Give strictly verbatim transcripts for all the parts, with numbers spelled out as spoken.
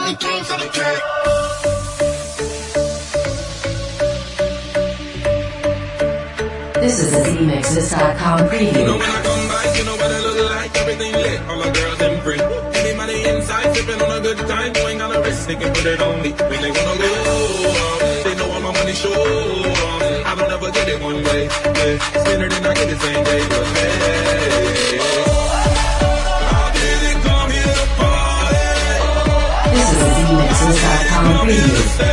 This is a Z Mixes dot com preview. You know when I come back, you know what I look like. Everything lit, all the girls in free. Anybody inside, sipping on a good time. You ain't got a risk, they can put it on me. When they wanna go, they know all my money show. I don't ever get it one way. Yeah, spend it and I get it same day. But hey, I didn't come here to party. This is a Z Mixes dot com preview.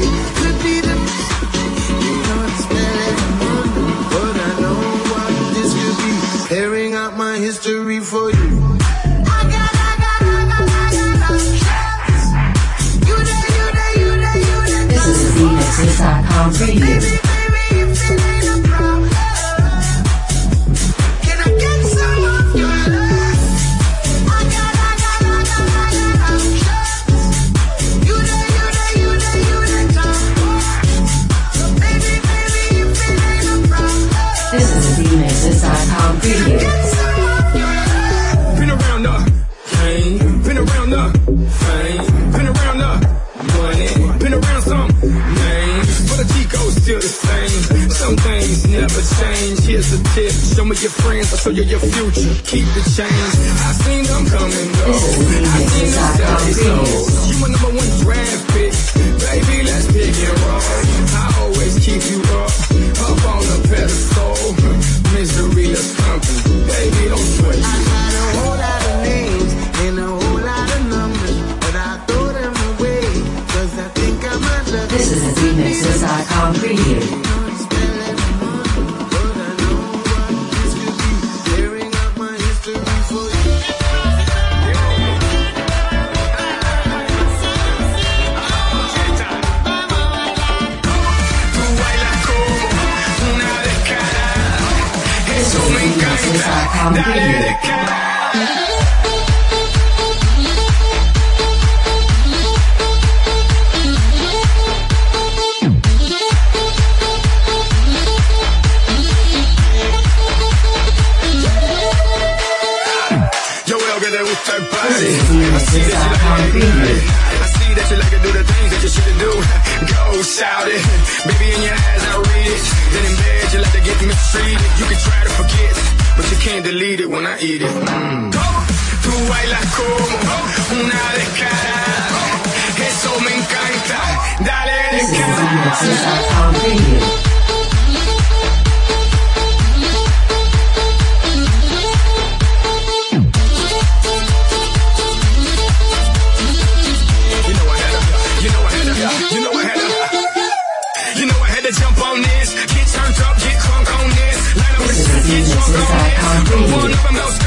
But I know what this airing out my history for you. This is a Z Mixes dot com preview. This is a Z Mixes dot com preview. Been around the fame, been around the fame, been around the money, been around some names, but the Chico's still the same. Some things never change. Here's the tip: show me your friends, I'll show you your future. Keep the change. I seen them come and go. I seen them sell their souls. You my number one draft pick, baby. Let's pick and roll. I always keep you up, up on the pedestal. Misery is company, baby. Don't sweat. I got a whole lot of names and a whole lot of numbers, but I throw them away, cause I think I might love. This is a Z Mixes dot com preview. Dale, that you like to do the things that you shouldn't do. Go shout it, baby in your eyes I read it. Then in bed you like to get mistreated. You can try to forget, but you can't delete it when I eat it. Mm. Tú bailas como una descarada, eso me encanta. Dale descarada. You know I had to, you know I had to jump on this, get turned up, get crunk on this, light up the set, get drunk on this, one of them else